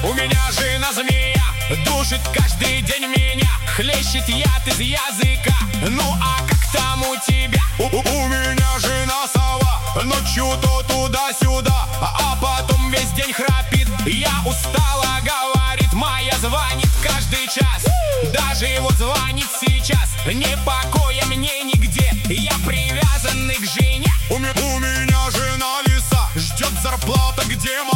У меня жена змея, душит каждый день меня, хлещет яд из языка. Ну а как там у тебя? У меня жена сова, ночью то туда-сюда, а потом весь день храпит. Я устала, говорит, моя звонит каждый час. Даже вот звонит сейчас, не покоя мне нигде. Я привязанный к жене. У меня жена лиса, ждет зарплата, где